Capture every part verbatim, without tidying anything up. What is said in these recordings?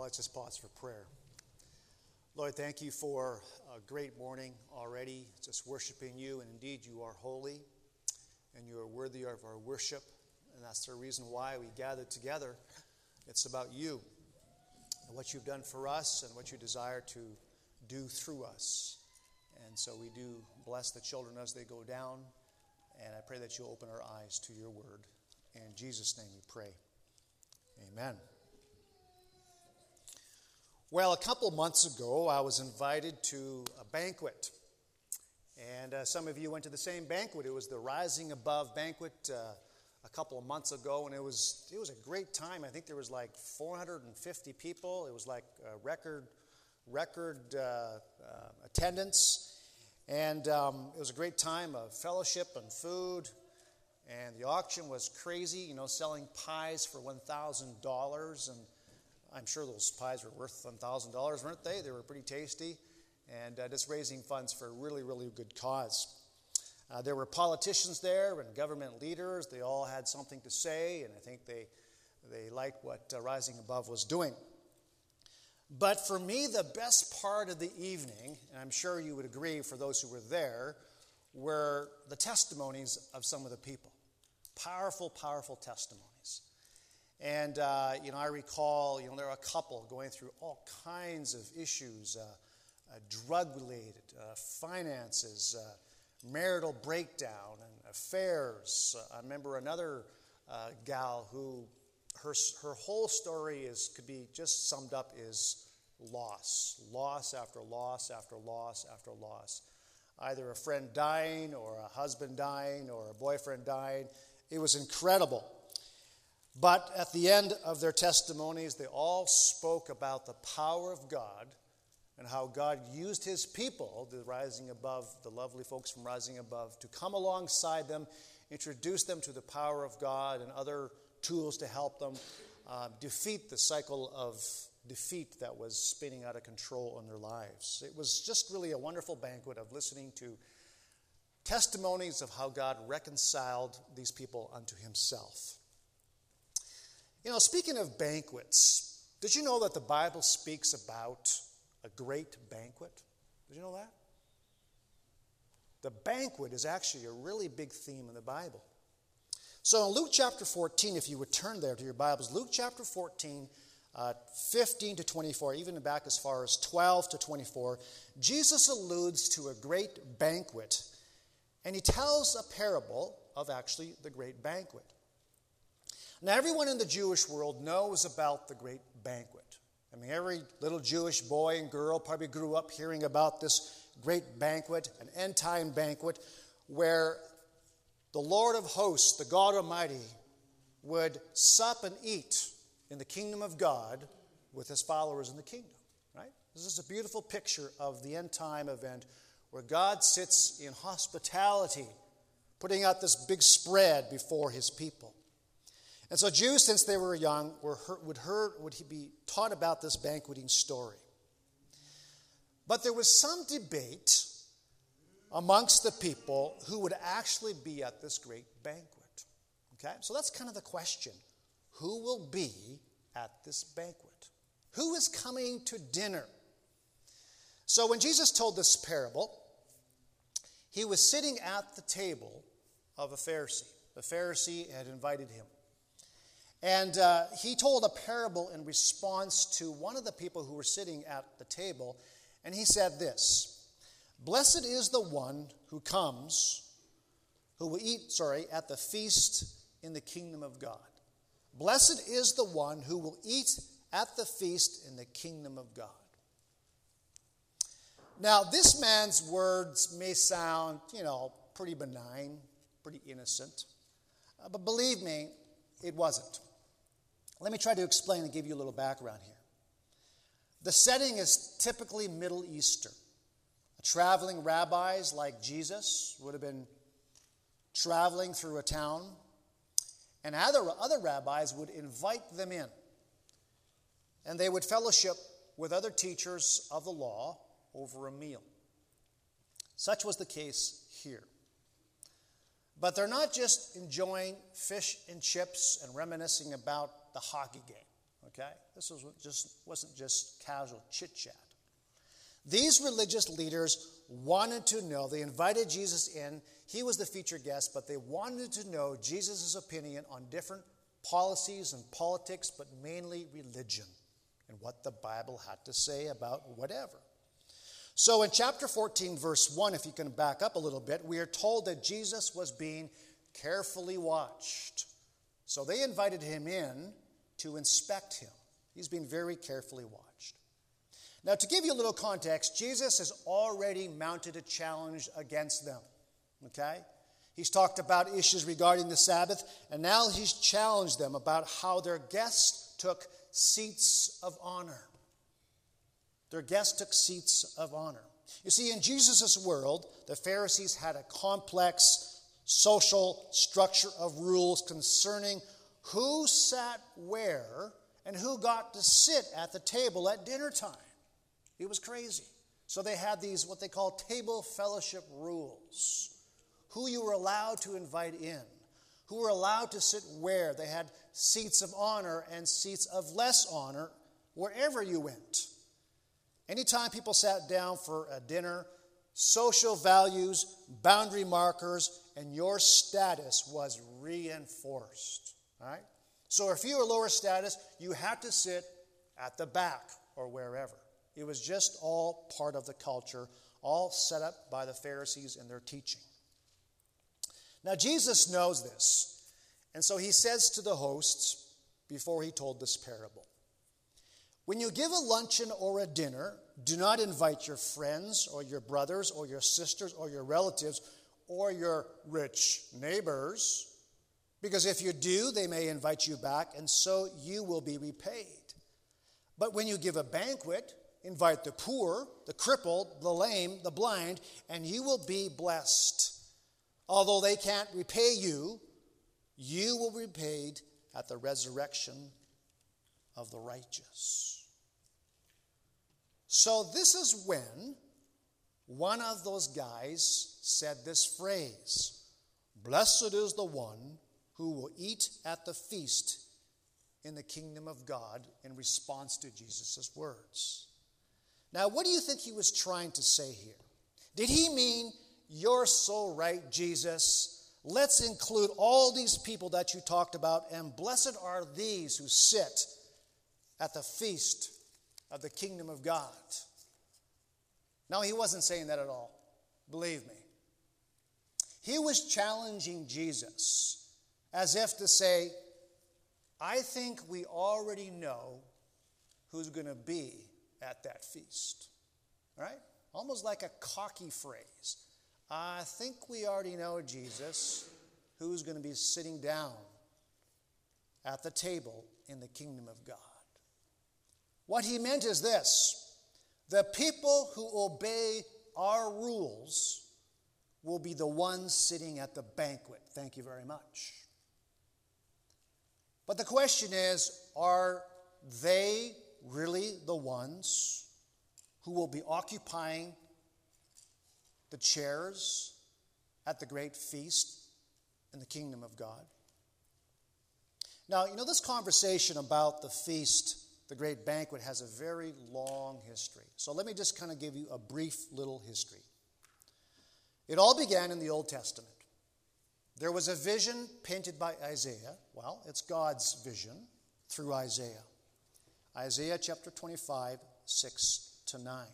Let's just pause for prayer. Lord, thank you for a great morning already, just worshiping you, and indeed you are holy, and you are worthy of our worship, and that's the reason why we gathered together. It's about you, and what you've done for us, and what you desire to do through us. And so we do bless the children as they go down, and I pray that you'll open our eyes to your word. In Jesus' name we pray. Amen. Well, a couple months ago, I was invited to a banquet. And uh, some of you went to the same banquet. It was the Rising Above banquet uh, a couple of months ago, and it was it was a great time. I think there was like four hundred fifty people. It was like a record, record uh, uh, attendance. And um, it was a great time of fellowship and food. And the auction was crazy, you know, selling pies for one thousand dollars. And I'm sure those pies were worth one thousand dollars, weren't they? They were pretty tasty. And uh, just raising funds for a really, really good cause. Uh, there were politicians there and government leaders. They all had something to say, and I think they, they liked what uh, Rising Above was doing. But for me, the best part of the evening, and I'm sure you would agree for those who were there, were the testimonies of some of the people. Powerful, powerful testimonies. And, uh, you know, I recall, you know, there were a couple going through all kinds of issues, uh, uh, drug-related, uh, finances, uh, marital breakdown, and affairs. Uh, I remember another uh, gal who, her her whole story is could be just summed up is loss. Loss after loss after loss after loss. Either a friend dying or a husband dying or a boyfriend dying. It was incredible. But at the end of their testimonies, they all spoke about the power of God and how God used his people, the Rising Above, the lovely folks from Rising Above, to come alongside them, introduce them to the power of God and other tools to help them uh, defeat the cycle of defeat that was spinning out of control in their lives. It was just really a wonderful banquet of listening to testimonies of how God reconciled these people unto himself. You know, speaking of banquets, did you know that the Bible speaks about a great banquet? Did you know that? The banquet is actually a really big theme in the Bible. So in Luke chapter fourteen, if you would turn there to your Bibles, Luke chapter fourteen, uh, fifteen to twenty-four, even back as far as twelve to twenty-four, Jesus alludes to a great banquet, and he tells a parable of actually the great banquet. Now, everyone in the Jewish world knows about the great banquet. I mean, every little Jewish boy and girl probably grew up hearing about this great banquet, an end-time banquet, where the Lord of hosts, the God Almighty, would sup and eat in the kingdom of God with his followers in the kingdom, right? This is a beautiful picture of the end-time event where God sits in hospitality, putting out this big spread before his people. And so Jews, since they were young, were heard, would, heard, would be taught about this banqueting story. But there was some debate amongst the people who would actually be at this great banquet. Okay? So that's kind of the question. Who will be at this banquet? Who is coming to dinner? So when Jesus told this parable, he was sitting at the table of a Pharisee. The Pharisee had invited him. And uh, he told a parable in response to one of the people who were sitting at the table. And he said this: "Blessed is the one who comes, who will eat, sorry, at the feast in the kingdom of God. Blessed is the one who will eat at the feast in the kingdom of God." Now, this man's words may sound, you know, pretty benign, pretty innocent. Uh, but believe me, it wasn't. Let me try to explain and give you a little background here. The setting is typically Middle Eastern. Traveling rabbis like Jesus would have been traveling through a town, and other, other rabbis would invite them in. And they would fellowship with other teachers of the law over a meal. Such was the case here. But they're not just enjoying fish and chips and reminiscing about the hockey game, Okay? This was just, wasn't just casual chit-chat. These religious leaders wanted to know, they invited Jesus in. He was the featured guest, but they wanted to know Jesus' opinion on different policies and politics, but mainly religion and what the Bible had to say about whatever. So in chapter fourteen, verse one, if you can back up a little bit, we are told that Jesus was being carefully watched. So they invited him in to inspect him. He's being very carefully watched. Now, to give you a little context, Jesus has already mounted a challenge against them. Okay? He's talked about issues regarding the Sabbath, and now he's challenged them about how their guests took seats of honor. Their guests took seats of honor. You see, in Jesus' world, the Pharisees had a complex social structure of rules concerning who sat where and who got to sit at the table at dinner time. It was crazy. So they had these, what they call table fellowship rules. Who you were allowed to invite in. Who were allowed to sit where. They had seats of honor and seats of less honor wherever you went. Anytime people sat down for a dinner, social values, boundary markers, and your status was reinforced. All right? So if you were lower status, you had to sit at the back or wherever. It was just all part of the culture, all set up by the Pharisees in their teaching. Now, Jesus knows this, and so he says to the hosts before he told this parable, when you give a luncheon or a dinner, do not invite your friends or your brothers or your sisters or your relatives or your rich neighbors, because if you do, they may invite you back, and so you will be repaid. But when you give a banquet, invite the poor, the crippled, the lame, the blind, and you will be blessed. Although they can't repay you, you will be repaid at the resurrection of the righteous. So this is when one of those guys said this phrase, blessed is the one who will eat at the feast in the kingdom of God, in response to Jesus' words. Now, what do you think he was trying to say here? Did he mean, you're so right, Jesus, let's include all these people that you talked about, and blessed are these who sit at the feast of the kingdom of God? No, he wasn't saying that at all. Believe me. He was challenging Jesus as if to say, I think we already know who's going to be at that feast. Right? Almost like a cocky phrase. I think we already know, Jesus, who's going to be sitting down at the table in the kingdom of God. What he meant is this: the people who obey our rules will be the ones sitting at the banquet. Thank you very much. But the question is, are they really the ones who will be occupying the chairs at the great feast in the kingdom of God? Now, you know, this conversation about the feast, the great banquet, has a very long history. So let me just kind of give you a brief little history. It all began in the Old Testament. There was a vision painted by Isaiah. Well, it's God's vision through Isaiah. Isaiah chapter twenty-five, six to nine.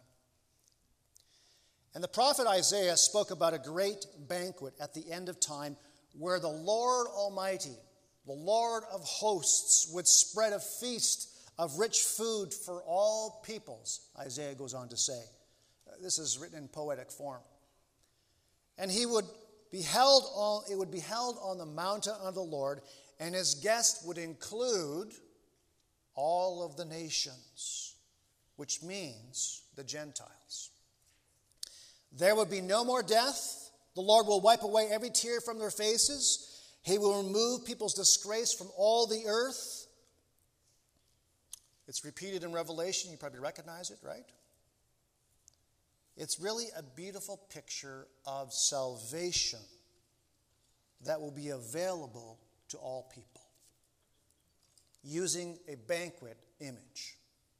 And the prophet Isaiah spoke about a great banquet at the end of time where the Lord Almighty, the Lord of hosts, would spread a feast of rich food for all peoples, Isaiah goes on to say. This is written in poetic form. And he would be held on, it would be held on the mountain of the Lord, and his guests would include all of the nations, which means the Gentiles. There would be no more death. The Lord will wipe away every tear from their faces. He will remove people's disgrace from all the earth. It's repeated in Revelation. You probably recognize it, right? It's really a beautiful picture of salvation that will be available to all people. using a banquet image.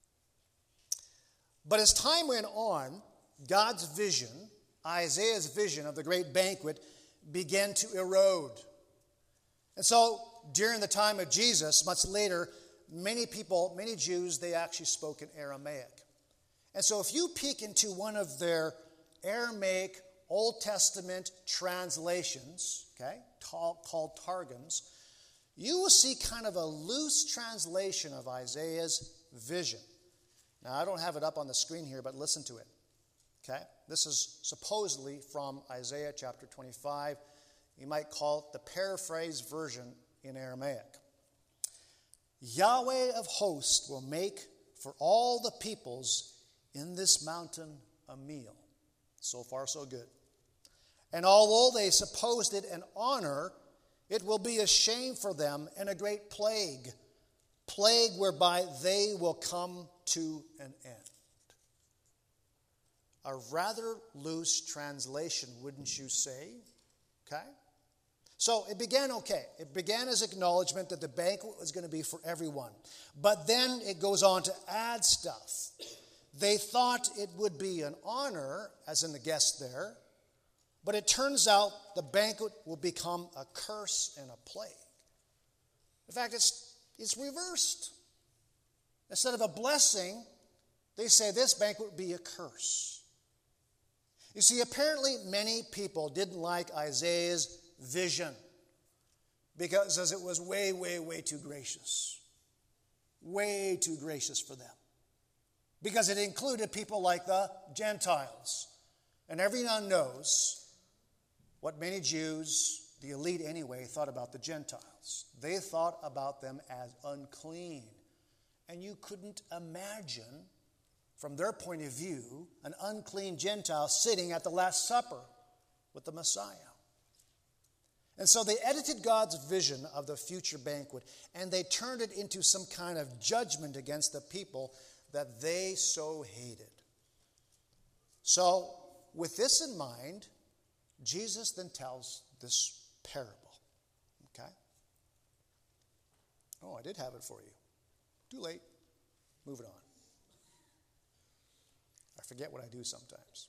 But as time went on, God's vision, Isaiah's vision of the great banquet, began to erode. And so during the time of Jesus, much later, many people, many Jews, they actually spoke in Aramaic. And so if you peek into one of their Aramaic Old Testament translations, okay, called Targums, you will see kind of a loose translation of Isaiah's vision. Now, I don't have it up on the screen here, but listen to it. Okay? This is supposedly from Isaiah chapter twenty-five. You might call it the paraphrased version in Aramaic. Yahweh of hosts will make for all the peoples in this mountain a meal. So far, so good. And although they supposed it an honor, it will be a shame for them and a great plague, plague whereby they will come to an end. A rather loose translation, wouldn't you say? Okay? So it began okay. It began as acknowledgement that the banquet was going to be for everyone. But then it goes on to add stuff. They thought it would be an honor, as in the guest there, but it turns out the banquet will become a curse and a plague. In fact, it's, it's reversed. Instead of a blessing, they say this banquet would be a curse. You see, apparently many people didn't like Isaiah's vision because as it was way, way, way too gracious. Way too gracious for them. Because it included people like the Gentiles. And everyone knows what many Jews, the elite anyway, thought about the Gentiles. They thought about them as unclean. And you couldn't imagine, from their point of view, an unclean Gentile sitting at the Last Supper with the Messiah. And so they edited God's vision of the future banquet, and they turned it into some kind of judgment against the people that they so hated. So, with this in mind, Jesus then tells this parable. Okay? Oh, I did have it for you. Too late. Move it on. I forget what I do sometimes.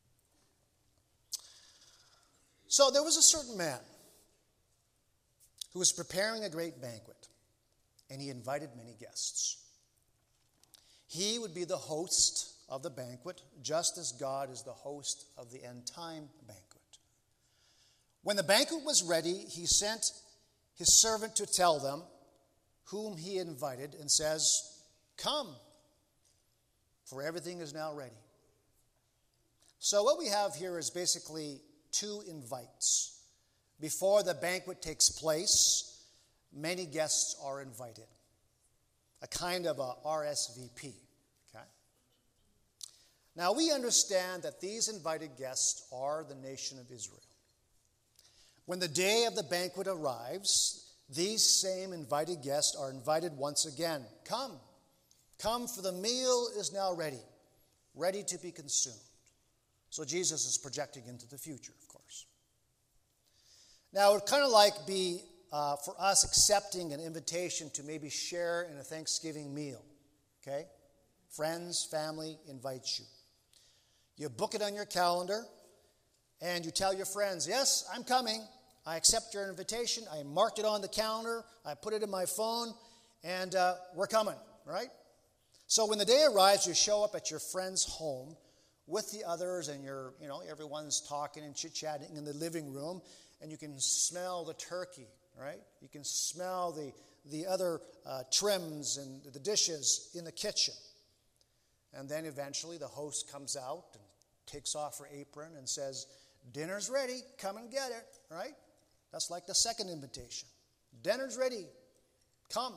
So there was a certain man who was preparing a great banquet, and he invited many guests. He would be the host of the banquet, just as God is the host of the end-time banquet. When the banquet was ready, he sent his servant to tell them whom he invited and says, "Come, for everything is now ready." So what we have here is basically two invites. Before the banquet takes place, many guests are invited. A kind of a R S V P. Okay? Now we understand that these invited guests are the nation of Israel. When the day of the banquet arrives, these same invited guests are invited once again. Come, come, for the meal is now ready, ready to be consumed. So Jesus is projecting into the future, of course. Now, it would kind of like be uh, for us accepting an invitation to maybe share in a Thanksgiving meal. Okay? Friends, family invites you. You book it on your calendar, and you tell your friends, "Yes, I'm coming. I accept your invitation. I marked it on the calendar. I put it in my phone, and uh, we're coming." Right? So when the day arrives, you show up at your friend's home with the others, and you're, you know, everyone's talking and chit-chatting in the living room, and you can smell the turkey, right? You can smell the, the other uh, trims and the dishes in the kitchen. And then eventually the host comes out and takes off her apron and says, "Dinner's ready, come and get it," right? That's like the second invitation. Dinner's ready, come.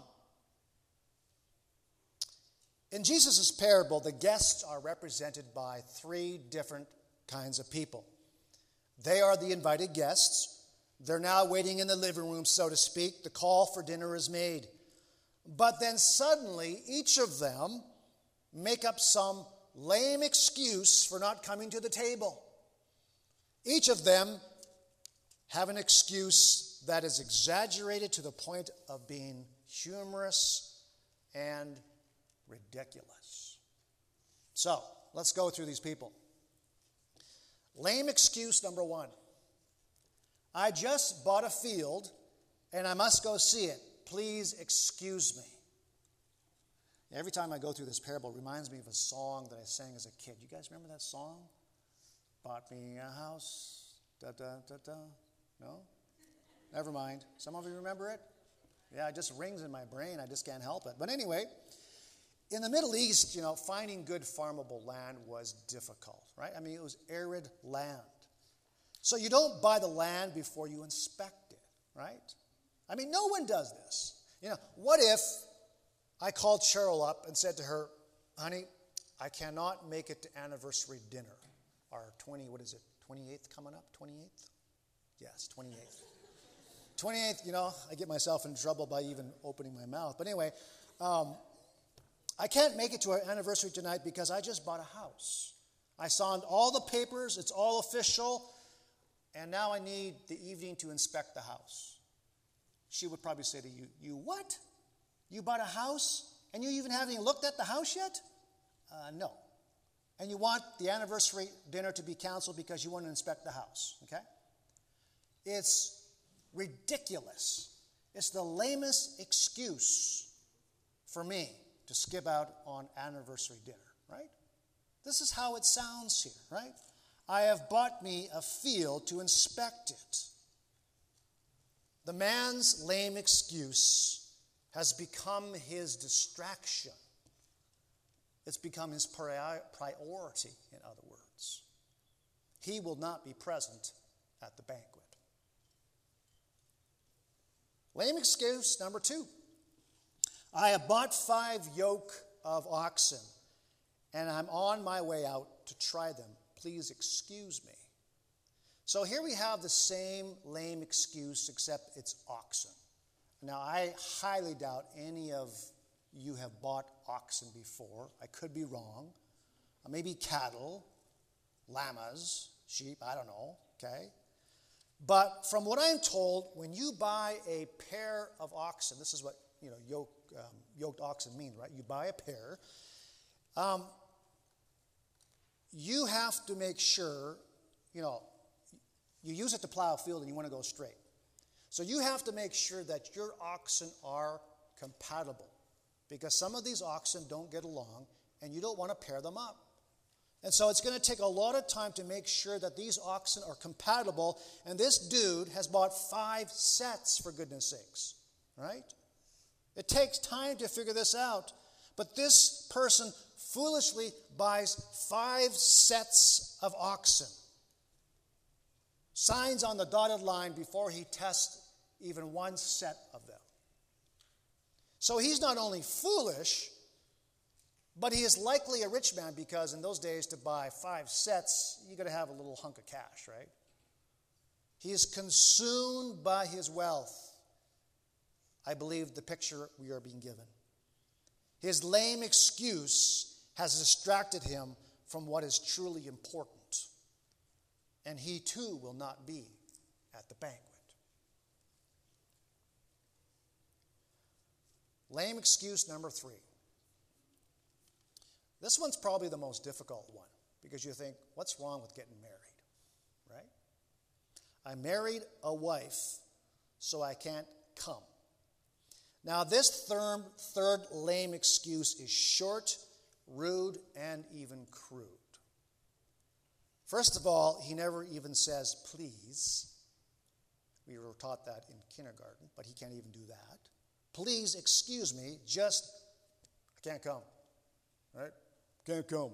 In Jesus' parable, the guests are represented by three different kinds of people. They are the invited guests. They're now waiting in the living room, so to speak. The call for dinner is made. But then suddenly, each of them make up some lame excuse for not coming to the table. Each of them have an excuse that is exaggerated to the point of being humorous and ridiculous. So, let's go through these people. Lame excuse number one. I just bought a field and I must go see it. Please excuse me. Every time I go through this parable, it reminds me of a song that I sang as a kid. You guys remember that song? Bought me a house. Da da da da. No? Never mind. Some of you remember it? Yeah, it just rings in my brain. I just can't help it. But anyway, in the Middle East, you know, finding good farmable land was difficult, right? I mean, it was arid land. So you don't buy the land before you inspect it, right? I mean, no one does this. You know, what if I called Cheryl up and said to her, honey, I cannot make it to anniversary dinner. Our twenty, what is it, twenty-eighth coming up, twenty-eighth? Yes, twenty-eighth. twenty-eighth, you know, I get myself in trouble by even opening my mouth. But anyway, um, I can't make it to our anniversary tonight because I just bought a house. I signed all the papers, it's all official, and now I need the evening to inspect the house. She would probably say to you, you what? You bought a house and you even haven't even looked at the house yet? Uh, no. And you want the anniversary dinner to be canceled because you want to inspect the house, okay? It's ridiculous. It's the lamest excuse for me to skip out on anniversary dinner, right? This is how it sounds here, right? I have bought me a field to inspect it. The man's lame excuse has become his distraction. It's become his priority, in other words. He will not be present at the banquet. Lame excuse number two. I have bought five yoke of oxen, and I'm on my way out to try them. Please excuse me. So here we have the same lame excuse, except it's oxen. Now, I highly doubt any of you have bought oxen before. I could be wrong. Maybe cattle, llamas, sheep, I don't know, okay? But from what I'm told, when you buy a pair of oxen, this is what, you know, yoke, um, yoked oxen mean, right? You buy a pair. Um, you have to make sure, you know, you use it to plow a field and you want to go straight. So you have to make sure that your oxen are compatible, because some of these oxen don't get along and you don't want to pair them up. And so it's going to take a lot of time to make sure that these oxen are compatible, and this dude has bought five sets, for goodness sakes, right? It takes time to figure this out, but this person foolishly buys five sets of oxen, signs on the dotted line before he tests even one set of them. So he's not only foolish, but he is likely a rich man, because in those days to buy five sets, you got to have a little hunk of cash, right? He is consumed by his wealth. I believe the picture we are being given. His lame excuse has distracted him from what is truly important, and he too will not be at the banquet. Lame excuse number three. This one's probably the most difficult one, because you think, what's wrong with getting married, right? I married a wife, so I can't come. Now, this third, third lame excuse is short, rude, and even crude. First of all, he never even says, please. We were taught that in kindergarten, but he can't even do that. Please excuse me, just, I can't come, right? Can't come.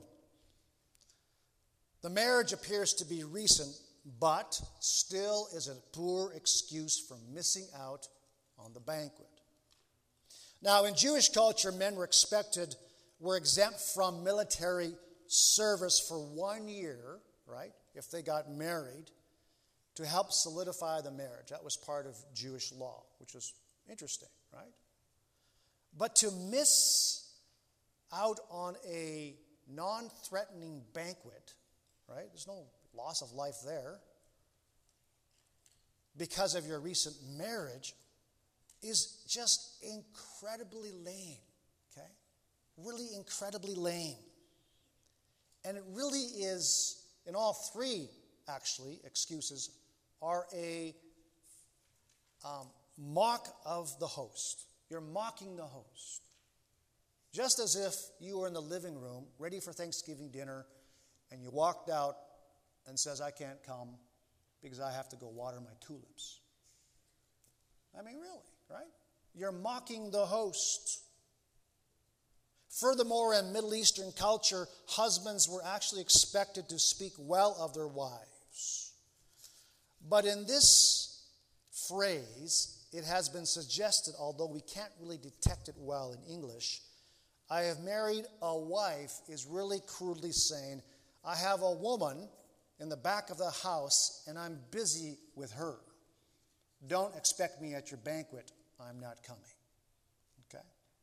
The marriage appears to be recent, but still is a poor excuse for missing out on the banquet. Now, in Jewish culture, men were expected, were exempt from military service for one year, right, if they got married, to help solidify the marriage. That was part of Jewish law, which was interesting, right? But to miss out on a non-threatening banquet, right? There's no loss of life there, because of your recent marriage, is just incredibly lame, okay? Really incredibly lame. And it really is, in all three, actually, excuses, are a um, mock of the host. You're mocking the host. Just as if you were in the living room, ready for Thanksgiving dinner, and you walked out and says, I can't come because I have to go water my tulips. I mean, really, right? You're mocking the host. Furthermore, in Middle Eastern culture, husbands were actually expected to speak well of their wives. But in this phrase, it has been suggested, although we can't really detect it well in English, I have married a wife is really crudely saying, I have a woman in the back of the house and I'm busy with her. Don't expect me at your banquet. I'm not coming. Okay?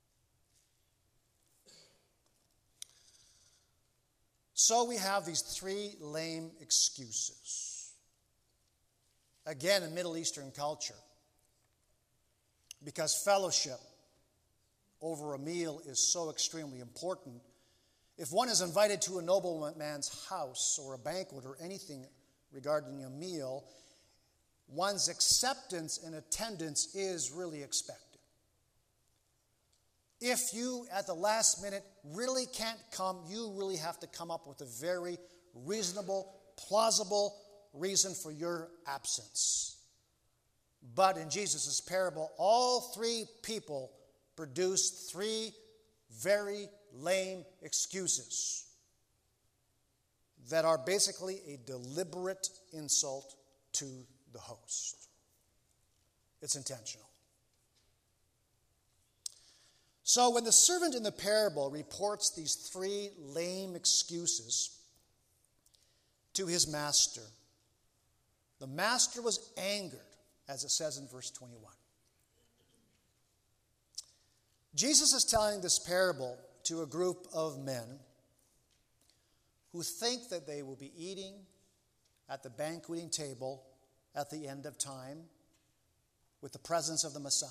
So we have these three lame excuses. Again, in Middle Eastern culture, because fellowship over a meal is so extremely important, if one is invited to a nobleman's house or a banquet or anything regarding a meal, one's acceptance and attendance is really expected. If you, at the last minute, really can't come, you really have to come up with a very reasonable, plausible reason for your absence. But in Jesus' parable, all three people produced three very lame excuses that are basically a deliberate insult to the host. It's intentional. So when the servant in the parable reports these three lame excuses to his master, the master was angered, as it says in verse twenty-one. Jesus is telling this parable to a group of men who think that they will be eating at the banqueting table at the end of time with the presence of the Messiah.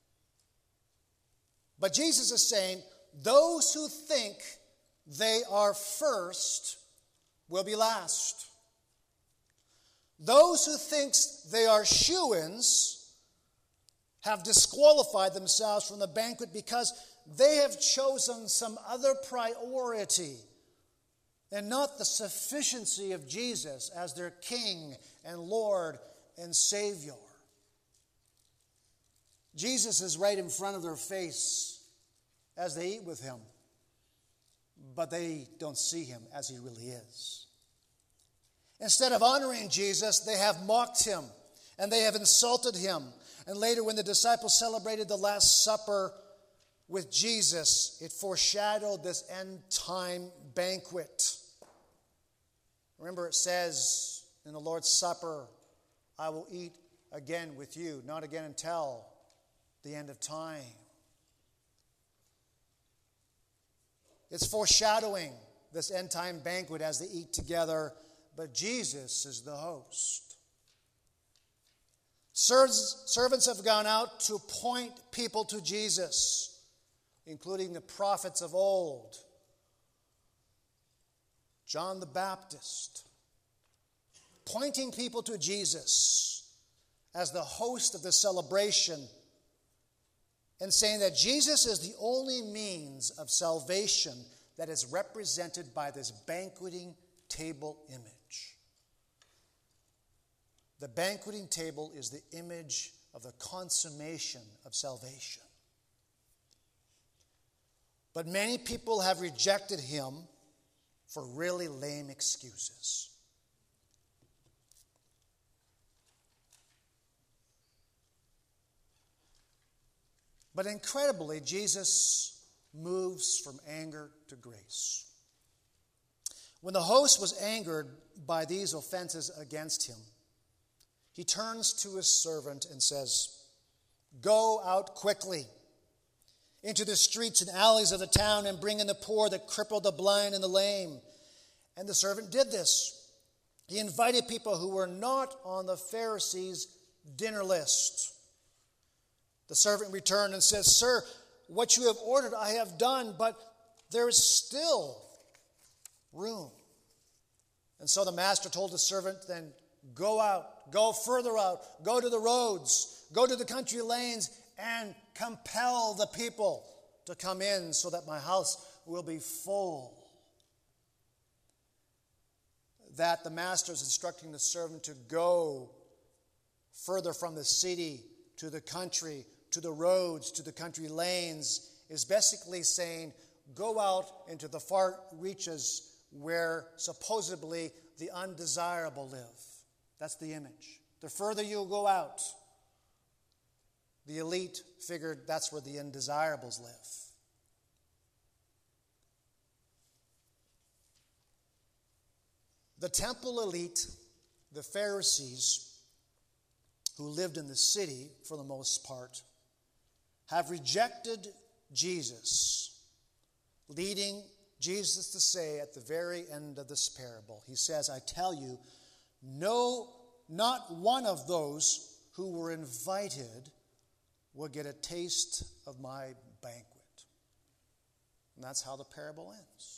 But Jesus is saying, those who think they are first will be last. Those who think they are shoo-ins have disqualified themselves from the banquet because they have chosen some other priority and not the sufficiency of Jesus as their King and Lord and Savior. Jesus is right in front of their face as they eat with him, but they don't see him as he really is. Instead of honoring Jesus, they have mocked him and they have insulted him. And later, when the disciples celebrated the Last Supper with Jesus, it foreshadowed this end-time banquet. Remember, it says in the Lord's Supper, I will eat again with you, not again until the end of time. It's foreshadowing this end-time banquet as they eat together, but Jesus is the host. Servants have gone out to point people to Jesus, including the prophets of old, John the Baptist, pointing people to Jesus as the host of the celebration and saying that Jesus is the only means of salvation that is represented by this banqueting table image. The banqueting table is the image of the consummation of salvation. But many people have rejected him for really lame excuses. But incredibly, Jesus moves from anger to grace. When the host was angered by these offenses against him, he turns to his servant and says, "Go out quickly into the streets and alleys of the town and bring in the poor, the crippled, the blind, and the lame." And the servant did this. He invited people who were not on the Pharisees' dinner list. The servant returned and says, Sir, what you have ordered I have done, but there is still room. And so the master told the servant, then go out, go further out, go to the roads, go to the country lanes, and compel the people to come in so that my house will be full. That the master is instructing the servant to go further from the city to the country, to the roads, to the country lanes, is basically saying, go out into the far reaches where supposedly the undesirable live. That's the image. The further you go out, the elite figured that's where the undesirables live. The temple elite, the Pharisees, who lived in the city for the most part, have rejected Jesus, leading Jesus to say at the very end of this parable, he says, I tell you, no, not one of those who were invited will get a taste of my banquet. And that's how the parable ends.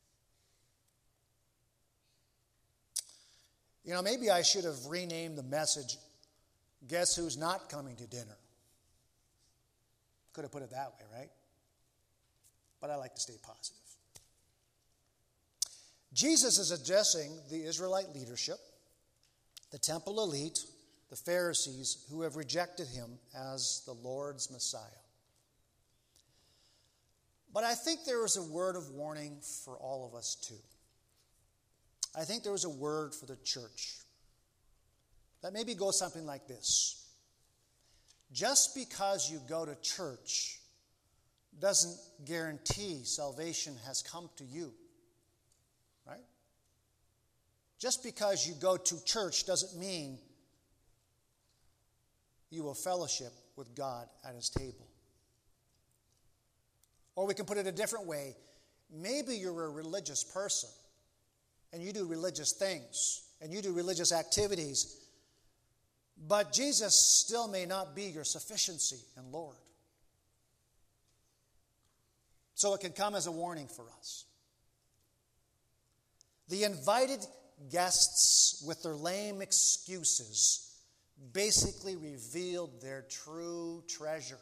You know, maybe I should have renamed the message, Guess Who's Not Coming to Dinner? Could have put it that way, right? But I like to stay positive. Jesus is addressing the Israelite leadership, the temple elite, the Pharisees, who have rejected him as the Lord's Messiah. But I think there is a word of warning for all of us too. I think there is a word for the church that maybe goes something like this. Just because you go to church doesn't guarantee salvation has come to you. Right? Just because you go to church doesn't mean you will fellowship with God at his table. Or we can put it a different way. Maybe you're a religious person and you do religious things and you do religious activities, but Jesus still may not be your sufficiency and Lord. So it can come as a warning for us. The invited guests, with their lame excuses, basically revealed their true treasure.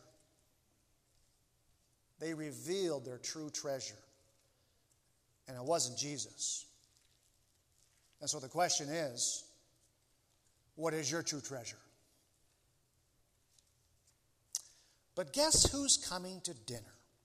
They revealed their true treasure. And it wasn't Jesus. And so the question is, what is your true treasure? But guess who's coming to dinner?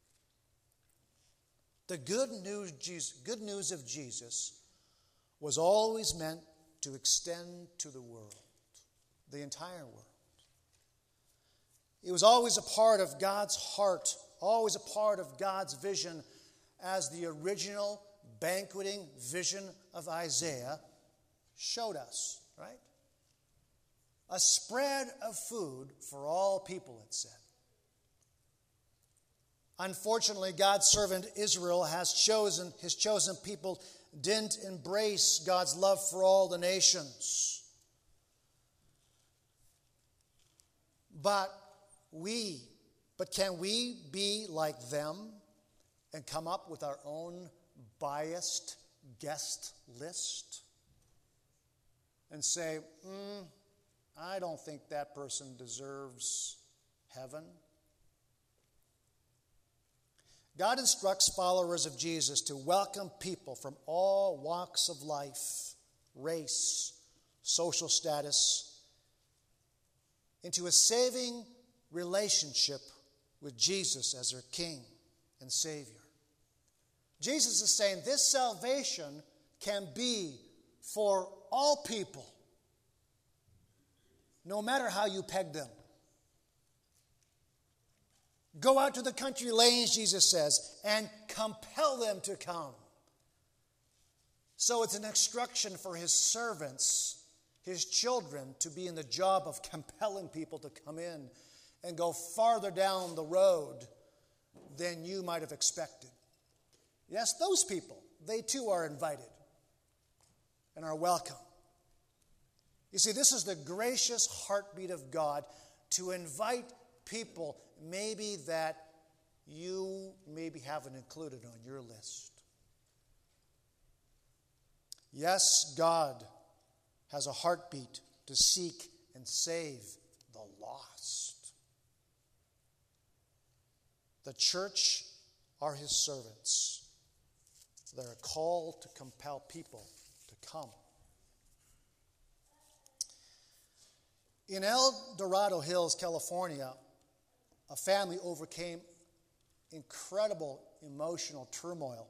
The good news, Jesus, good news of Jesus was always meant to extend to the world, the entire world. It was always a part of God's heart, always a part of God's vision, as the original banqueting vision of Isaiah showed us, right? A spread of food for all people, it said. Unfortunately, God's servant Israel has chosen, his chosen people didn't embrace God's love for all the nations. But we, but can we be like them and come up with our own biased guest list and say, mm, I don't think that person deserves heaven? God instructs followers of Jesus to welcome people from all walks of life, race, social status, into a saving relationship with Jesus as their King and Savior. Jesus is saying this salvation can be for all people, no matter how you peg them. Go out to the country lanes, Jesus says, and compel them to come. So it's an instruction for his servants, his children, to be in the job of compelling people to come in and go farther down the road than you might have expected. Yes, those people, they too are invited and are welcome. You see, this is the gracious heartbeat of God, to invite people maybe that you maybe haven't included on your list. Yes, God has a heartbeat to seek and save the lost. The church are his servants. They're called to compel people to come. In El Dorado Hills, California, a family overcame incredible emotional turmoil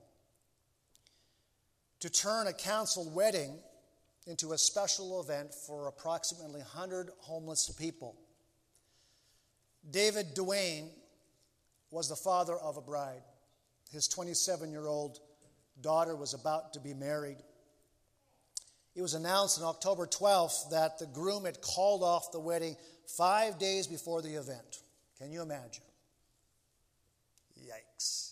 to turn a canceled wedding into a special event for approximately one hundred homeless people. David Duane was the father of a bride. His twenty-seven-year-old daughter was about to be married. It was announced on October twelfth that the groom had called off the wedding five days before the event. Can you imagine? Yikes.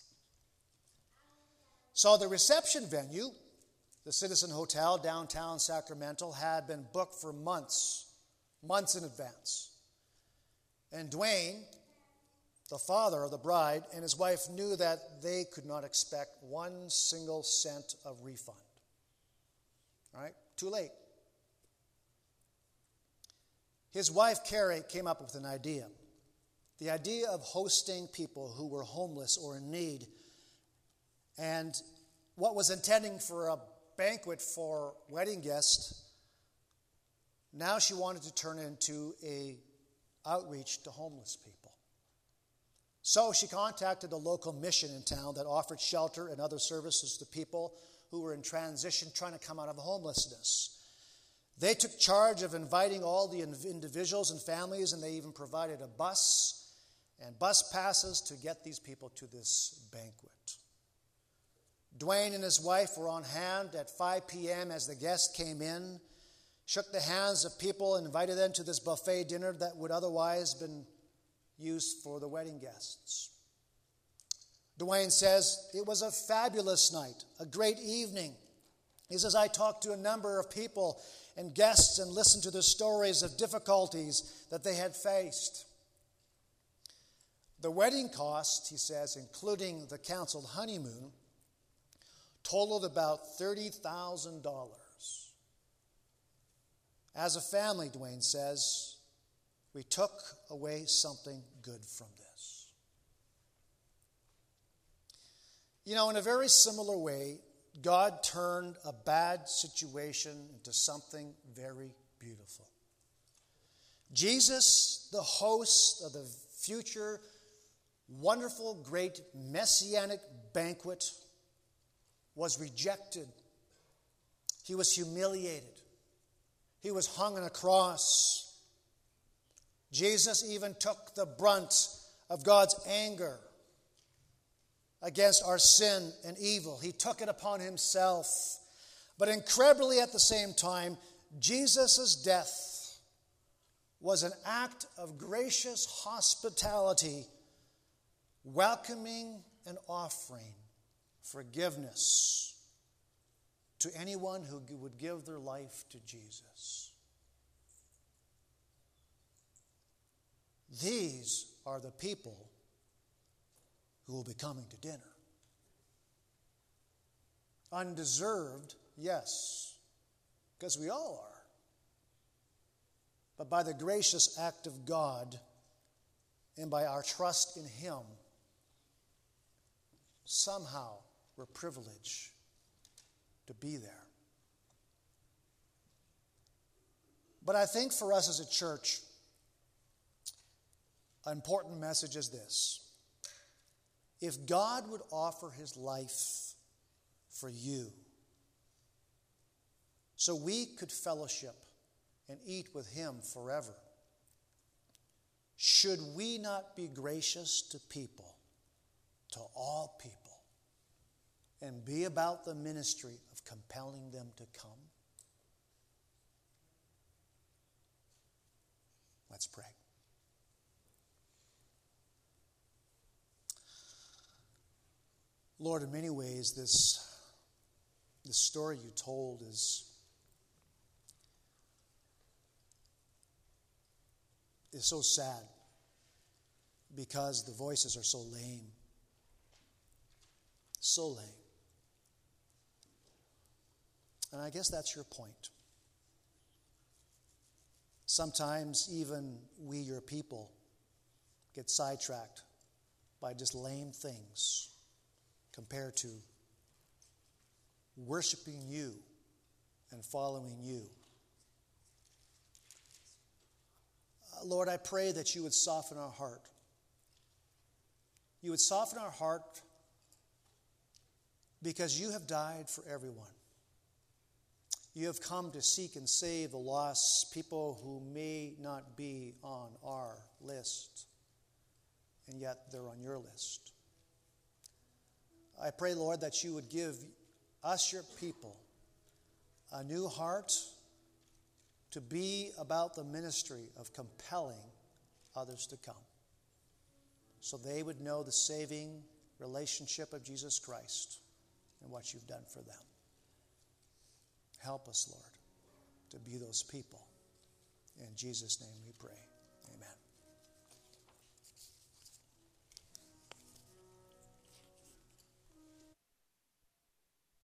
So the reception venue, the Citizen Hotel, downtown Sacramento, had been booked for months, months in advance. And Duane, the father of the bride, and his wife knew that they could not expect one single cent of refund. All right? Too late. His wife, Carrie, came up with an idea. The idea of hosting people who were homeless or in need. And what was intending for a banquet for wedding guests, now she wanted to turn into a outreach to homeless people. So she contacted a local mission in town that offered shelter and other services to people who were in transition trying to come out of homelessness. They took charge of inviting all the individuals and families, and they even provided a bus and bus passes to get these people to this banquet. Duane and his wife were on hand at five p.m. as the guests came in, shook the hands of people, and invited them to this buffet dinner that would otherwise have been used for the wedding guests. Duane says, it was a fabulous night, a great evening. He says, I talked to a number of people and guests and listened to their stories of difficulties that they had faced. The wedding cost, he says, including the canceled honeymoon, totaled about thirty thousand dollars. As a family, Duane says, we took away something good from this. You know, in a very similar way, God turned a bad situation into something very beautiful. Jesus, the host of the future, wonderful, great messianic banquet, was rejected. He was humiliated. He was hung on a cross. Jesus even took the brunt of God's anger against our sin and evil. He took it upon himself. But incredibly at the same time, Jesus' death was an act of gracious hospitality, welcoming and offering forgiveness to anyone who would give their life to Jesus. These are the people who will be coming to dinner. Undeserved, yes, because we all are. But by the gracious act of God and by our trust in Him, somehow we're privileged to be there. But I think for us as a church, an important message is this. If God would offer His life for you so we could fellowship and eat with Him forever, should we not be gracious to people, to all people, and be about the ministry of compelling them to come? Let's pray. Lord, in many ways, this, this story you told is, is so sad. because the voices are so lame. So lame. And I guess that's your point. Sometimes even we, your people, get sidetracked by just lame things compared to worshiping you and following you. Uh, Lord, I pray that you would soften our heart. You would soften our heart because you have died for everyone. You have come to seek and save the lost, people who may not be on our list, and yet they're on your list. I pray, Lord, that you would give us, your people, a new heart to be about the ministry of compelling others to come, so they would know the saving relationship of Jesus Christ and what you've done for them. Help us, Lord, to be those people. In Jesus' name we pray.